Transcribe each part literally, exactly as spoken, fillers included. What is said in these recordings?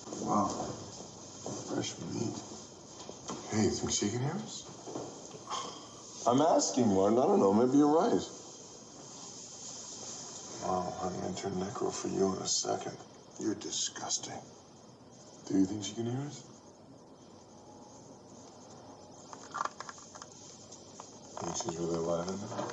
Wow. Fresh meat. Hey, you think she can hear us? I'm asking, Martin. I don't know. Maybe you're right. Wow, honey, I turn necro for you in a second. You're disgusting. Do you think she can hear us? Think she's really alive in there?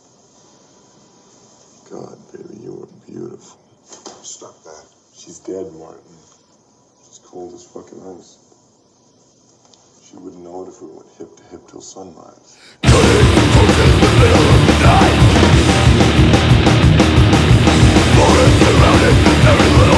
God, baby, you are beautiful. Stop that. She's dead, Martin. She's cold as fucking ice. She wouldn't know it if we went hip to hip till sunrise. Forest surrounded with every little